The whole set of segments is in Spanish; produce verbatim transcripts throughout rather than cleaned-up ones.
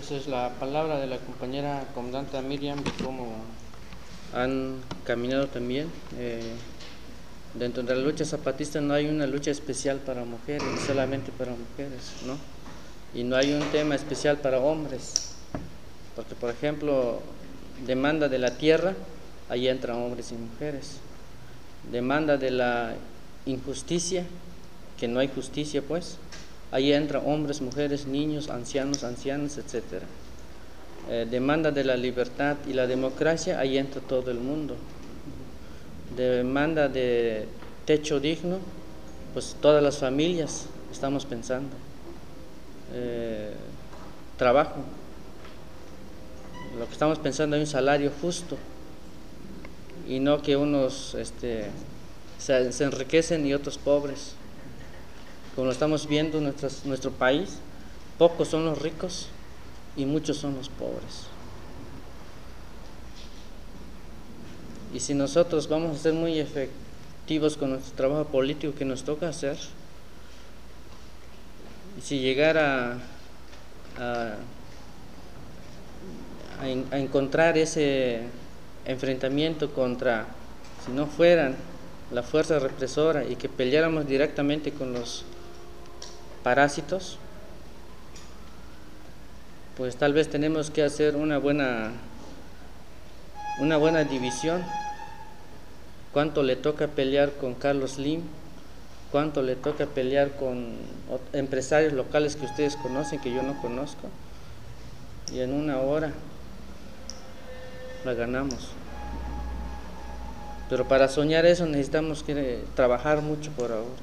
Esa es la palabra de la compañera comandante Miriam, de cómo han caminado también. Eh, dentro de la lucha zapatista no hay una lucha especial para mujeres, solamente para mujeres, ¿no? Y no hay un tema especial para hombres, porque por ejemplo, demanda de la tierra, ahí entran hombres y mujeres. Demanda de la injusticia, que no hay justicia pues, ahí entran hombres, mujeres, niños, ancianos, ancianas, etcétera. Eh, demanda de la libertad y la democracia, ahí entra todo el mundo. Demanda de techo digno, pues todas las familias estamos pensando. Eh, trabajo, lo que estamos pensando es un salario justo y no que unos este, se, se enriquecen y otros pobres. Como lo estamos viendo en nuestras, nuestro país, pocos son los ricos y muchos son los pobres. Y si nosotros vamos a ser muy efectivos con nuestro trabajo político que nos toca hacer, y si llegara a, a, a encontrar ese enfrentamiento contra, si no fueran la fuerza represora y que peleáramos directamente con los parásitos, pues tal vez tenemos que hacer una buena una buena división. Cuánto le toca pelear con Carlos Slim, cuánto le toca pelear con empresarios locales que ustedes conocen, que yo no conozco, y en una hora la ganamos. Pero para soñar eso necesitamos que trabajar mucho por ahora.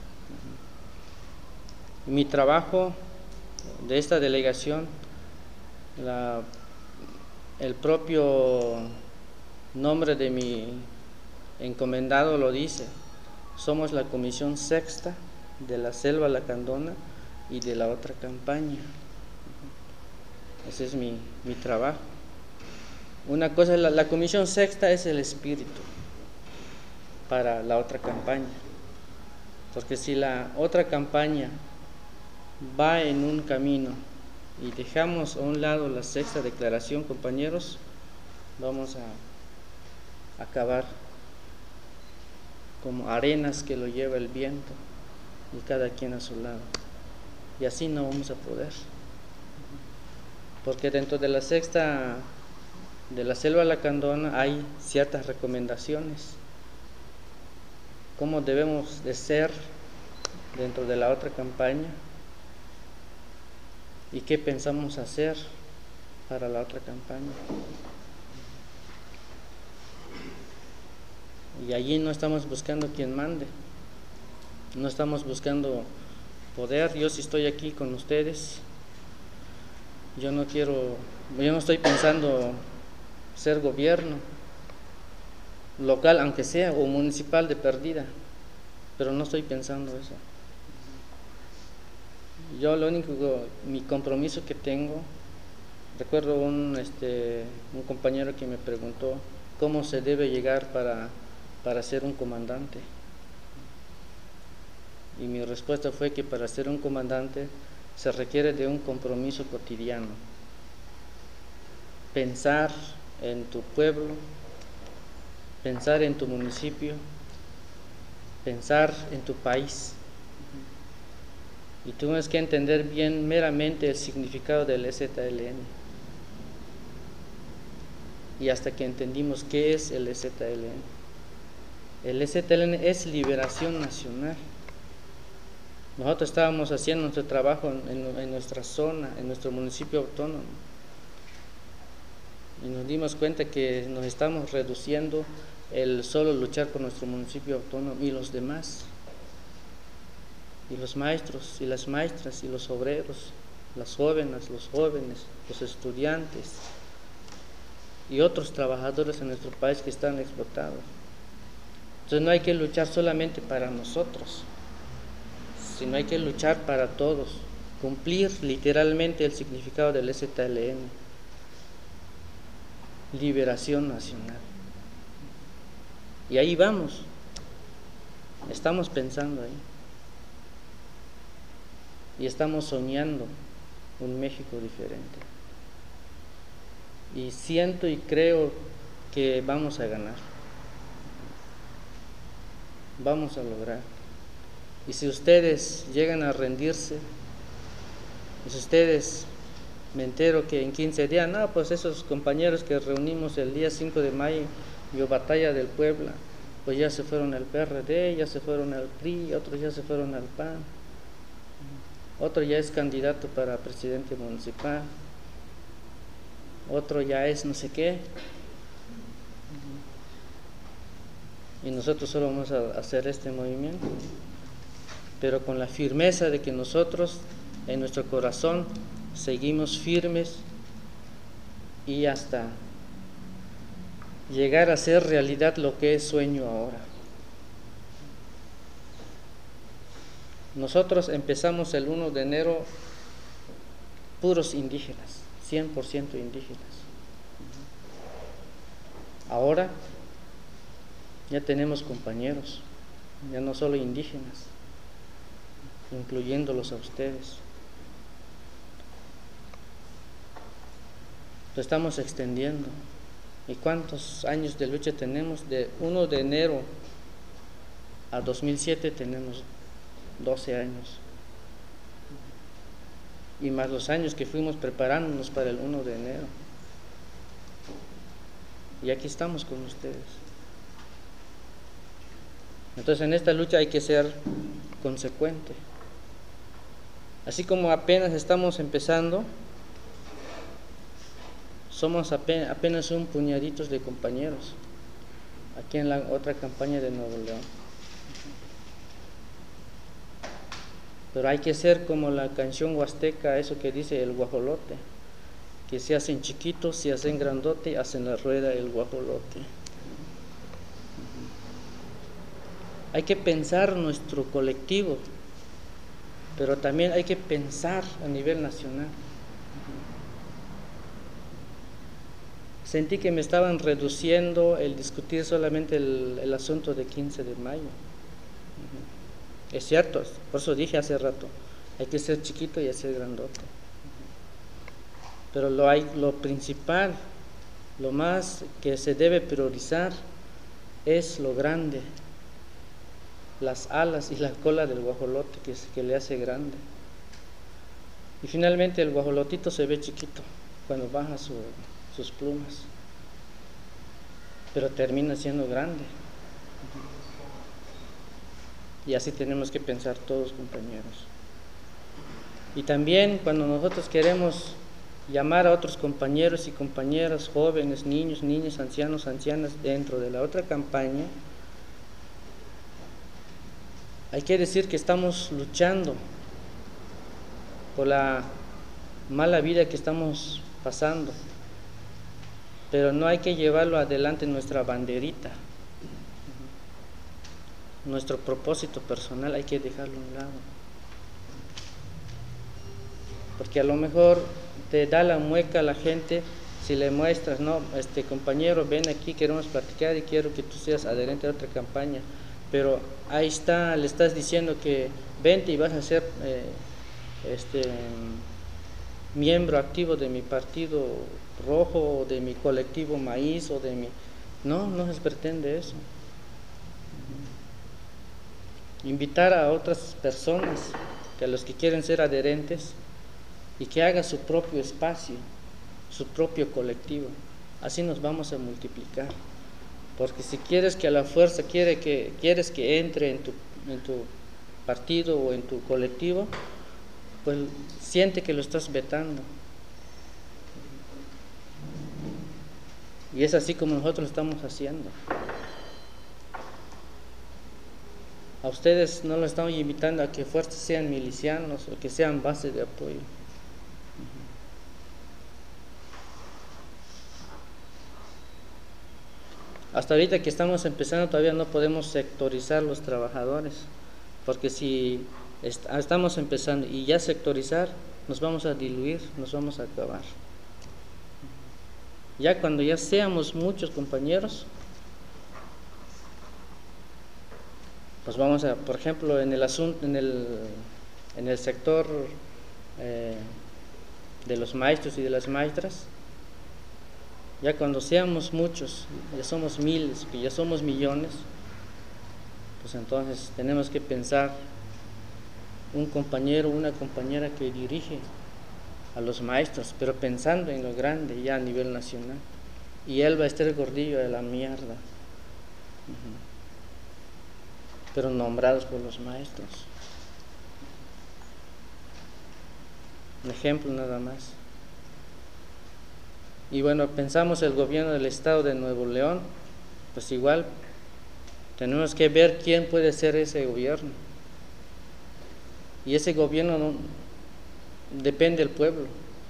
Mi trabajo de esta delegación, la, el propio nombre de mi encomendado lo dice: somos la comisión sexta de la Selva Lacandona y de la otra campaña. Ese es mi, mi trabajo. Una cosa, la, la comisión sexta es el espíritu para la otra campaña, porque si la otra campaña va en un camino y dejamos a un lado la sexta declaración, compañeros, vamos a acabar como arenas que lo lleva el viento y cada quien a su lado, y así no vamos a poder, porque dentro de la sexta de la Selva Lacandona hay ciertas recomendaciones, cómo debemos de ser dentro de la otra campaña y qué pensamos hacer para la otra campaña. Y allí no estamos buscando quien mande, no estamos buscando poder. Yo sí estoy aquí con ustedes, yo no quiero, yo no estoy pensando ser gobierno local, aunque sea, o municipal de perdida, pero no estoy pensando eso. Yo lo único, mi compromiso que tengo, recuerdo un, este, un compañero que me preguntó cómo se debe llegar para, para ser un comandante, y mi respuesta fue que para ser un comandante se requiere de un compromiso cotidiano, pensar en tu pueblo, pensar en tu municipio, pensar en tu país. Y tú tienes que entender bien meramente el significado del E Z L N. Y hasta que entendimos qué es el E Z L N. El E Z L N es liberación nacional. Nosotros estábamos haciendo nuestro trabajo en, en nuestra zona, en nuestro municipio autónomo. Y nos dimos cuenta que nos estamos reduciendo el solo luchar por nuestro municipio autónomo y los demás. Y los maestros y las maestras y los obreros, las jóvenes, los jóvenes, los estudiantes y otros trabajadores en nuestro país que están explotados. Entonces no hay que luchar solamente para nosotros, sino hay que luchar para todos, cumplir literalmente el significado del E Z L N, liberación nacional. Y ahí vamos, estamos pensando ahí. Y estamos soñando un México diferente. y siento y creo que vamos a ganar, vamos a lograr. Y si ustedes llegan a rendirse, y si ustedes, me entero que en quince días, no, pues esos compañeros que reunimos el día cinco de mayo, yo batalla del Puebla, pues ya se fueron al P R D, ya se fueron al P R I, otros ya se fueron al P A N, otro ya es candidato para presidente municipal, otro ya es no sé qué, y nosotros solo vamos a hacer este movimiento, pero con la firmeza de que nosotros en nuestro corazón seguimos firmes y hasta llegar a hacer realidad lo que es sueño ahora. Nosotros empezamos el uno de enero puros indígenas, cien por ciento indígenas. Ahora ya tenemos compañeros, ya no solo indígenas, incluyéndolos a ustedes. Lo estamos extendiendo. ¿Y cuántos años de lucha tenemos? De uno de enero a dos mil siete tenemos doce años. Y más los años que fuimos preparándonos para el uno de enero. Y aquí estamos con ustedes. Entonces en esta lucha hay que ser consecuente. Así como apenas estamos empezando, somos apenas, apenas un puñaditos de compañeros aquí en la otra campaña de Nuevo León. Pero hay que ser como la canción huasteca, eso que dice el guajolote, que se hacen chiquitos, se hacen grandote, hacen la rueda el guajolote. Hay que pensar nuestro colectivo, pero también hay que pensar a nivel nacional. Sentí que me estaban reduciendo el discutir solamente el, el asunto de quince de mayo. Es cierto, por eso dije hace rato, hay que ser chiquito y ser grandote. Pero lo, hay, lo principal, lo más que se debe priorizar es lo grande, las alas y la cola del guajolote que, que le hace grande. Y finalmente el guajolotito se ve chiquito cuando baja su, sus plumas, pero termina siendo grande. Y así tenemos que pensar todos, compañeros. Y también cuando nosotros queremos llamar a otros compañeros y compañeras, jóvenes, niños, niñas, ancianos, ancianas, dentro de la otra campaña, hay que decir que estamos luchando por la mala vida que estamos pasando, pero no hay que llevarlo adelante en nuestra banderita. Nuestro propósito personal hay que dejarlo a un lado, porque a lo mejor te da la mueca a la gente si le muestras, no, este compañero, ven aquí, queremos platicar y quiero que tú seas adherente a otra campaña, pero ahí está, le estás diciendo que vente y vas a ser eh, este miembro activo de mi partido rojo, o de mi colectivo maíz, o de mi... No, no se pretende eso. Invitar a otras personas, que a los que quieren ser adherentes, y que haga su propio espacio, su propio colectivo. Así nos vamos a multiplicar. Porque si quieres que a la fuerza, quiere que, quieres que entre en tu, en tu partido o en tu colectivo, pues siente que lo estás vetando. Y es así como nosotros lo estamos haciendo. A ustedes no los estamos invitando a que fuerzas sean milicianos o que sean base de apoyo. Hasta ahorita que estamos empezando todavía no podemos sectorizar los trabajadores, porque si est estamos empezando y ya sectorizar, nos vamos a diluir, nos vamos a acabar. Ya cuando ya seamos muchos compañeros, pues vamos a, por ejemplo, en el asunto, en el, en el sector eh, de los maestros y de las maestras, Ya cuando seamos muchos, ya somos miles, que ya somos millones, pues entonces tenemos que pensar un compañero, una compañera que dirige a los maestros, pero pensando en lo grande ya a nivel nacional. Y él va a estar gordillo de la mierda, uh-huh. Pero nombrados por los maestros. Un ejemplo nada más. Y bueno, pensamos el gobierno del estado de Nuevo León, pues igual tenemos que ver quién puede ser ese gobierno. Y ese gobierno no, depende del pueblo.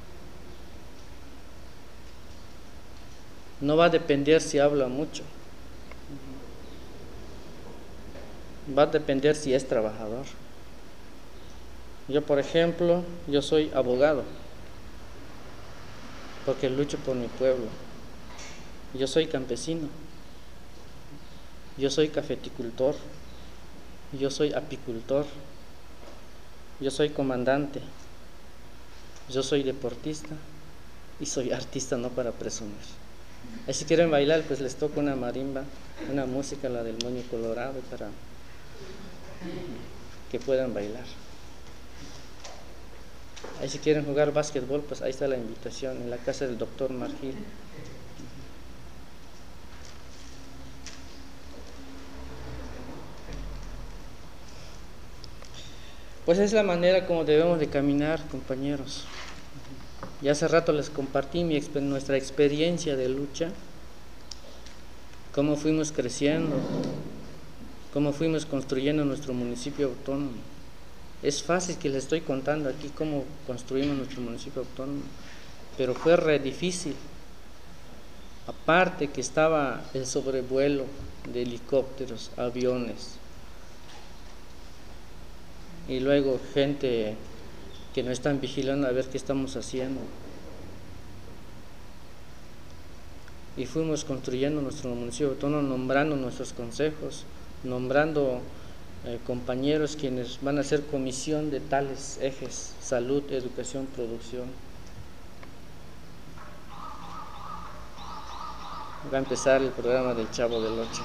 No va a depender si habla mucho. Va a depender si es trabajador. Yo, por ejemplo, yo soy abogado, porque lucho por mi pueblo. Yo soy campesino. Yo soy cafeticultor. Yo soy apicultor. Yo soy comandante. Yo soy deportista y soy artista, no para presumir. Y si quieren bailar, pues les toco una marimba, una música, la del moño colorado, para que puedan bailar. Ahí si quieren jugar básquetbol, pues ahí está la invitación, en la casa del doctor Margil. Pues es la manera como debemos de caminar, compañeros. Ya hace rato les compartí mi, nuestra experiencia de lucha, cómo fuimos creciendo, cómo fuimos construyendo nuestro municipio autónomo. Es fácil que les estoy contando aquí cómo construimos nuestro municipio autónomo, pero fue re difícil. Aparte que estaba el sobrevuelo de helicópteros, aviones, y luego gente que no están vigilando a ver qué estamos haciendo. Y fuimos construyendo nuestro municipio autónomo, nombrando nuestros consejos, nombrando eh, compañeros quienes van a hacer comisión de tales ejes: salud, educación, producción. Va a empezar el programa del Chavo del Ocho.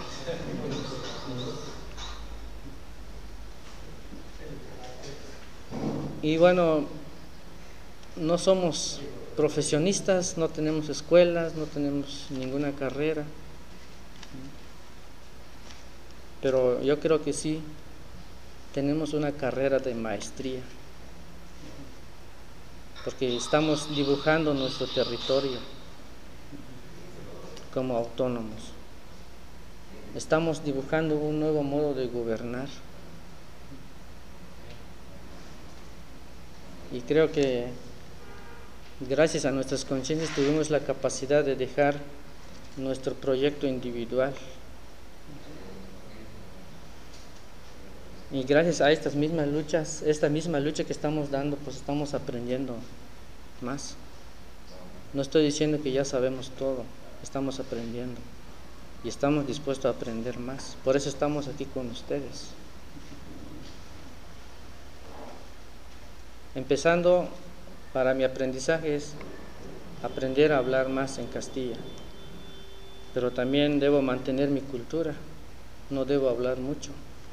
Y bueno, no somos profesionistas, no tenemos escuelas, no tenemos ninguna carrera, pero yo creo que sí tenemos una carrera de maestría, porque estamos dibujando nuestro territorio como autónomos. Estamos dibujando un nuevo modo de gobernar. Y creo que gracias a nuestras conciencias tuvimos la capacidad de dejar nuestro proyecto individual. Y gracias a estas mismas luchas, esta misma lucha que estamos dando, pues estamos aprendiendo más. No estoy diciendo que ya sabemos todo, estamos aprendiendo. Y estamos dispuestos a aprender más. Por eso estamos aquí con ustedes. Empezando, para mi aprendizaje es aprender a hablar más en Castilla, pero también debo mantener mi cultura, no debo hablar mucho,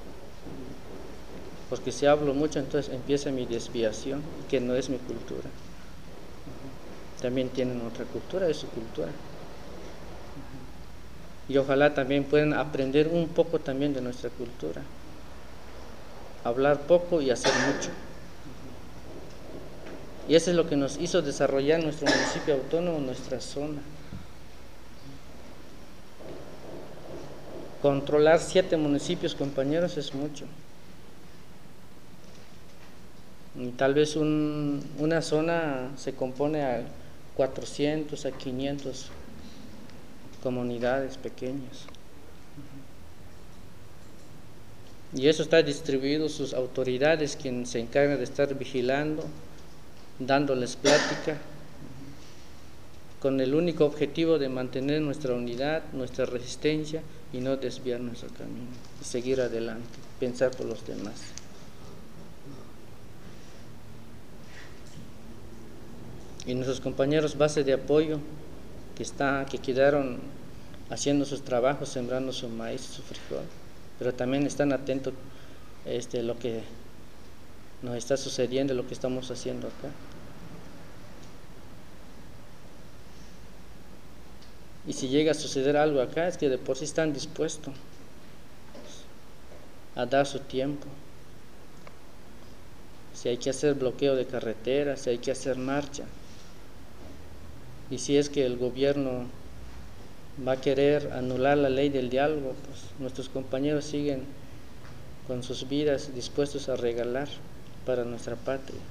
porque si hablo mucho entonces empieza mi desviación, que no es mi cultura. También tienen otra cultura, es su cultura. Y ojalá también puedan aprender un poco también de nuestra cultura, hablar poco y hacer mucho. Y eso es lo que nos hizo desarrollar nuestro municipio autónomo, nuestra zona. Controlar siete municipios, compañeros, es mucho. Y tal vez un, una zona se compone a cuatrocientos, a quinientos comunidades pequeñas. Y eso está distribuido, sus autoridades, quienes se encargan de estar vigilando, dándoles plática, con el único objetivo de mantener nuestra unidad, nuestra resistencia y no desviar nuestro camino, y seguir adelante, pensar por los demás. Y nuestros compañeros base de apoyo que, está, que quedaron haciendo sus trabajos, sembrando su maíz, su frijol, pero también están atentos este, lo que nos está sucediendo, lo que estamos haciendo acá. Y si llega a suceder algo acá, es que de por sí están dispuestos a dar su tiempo. Si hay que hacer bloqueo de carreteras, si hay que hacer marcha, y si es que el gobierno va a querer anular la ley del diálogo, pues nuestros compañeros siguen con sus vidas dispuestos a regalar para nuestra patria.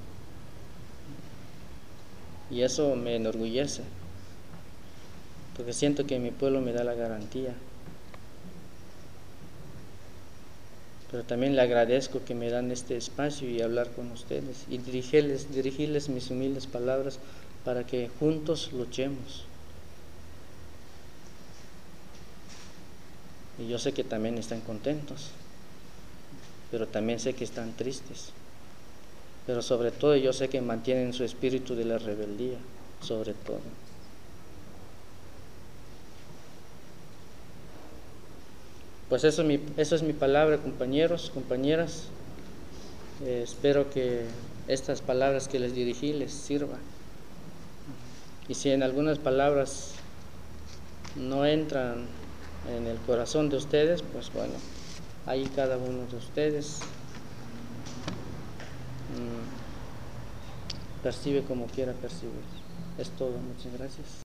Y eso me enorgullece, porque siento que mi pueblo me da la garantía. Pero también le agradezco que me dan este espacio y hablar con ustedes y dirigirles, dirigirles mis humildes palabras para que juntos luchemos. Y yo sé que también están contentos, pero también sé que están tristes. Pero sobre todo yo sé que mantienen su espíritu de la rebeldía, sobre todo. Pues eso es mi, eso es mi palabra, compañeros, compañeras. Eh, espero que estas palabras que les dirigí les sirvan. Y si en algunas palabras no entran en el corazón de ustedes, pues bueno, ahí cada uno de ustedes mmm, percibe como quiera percibir. Es todo, muchas gracias.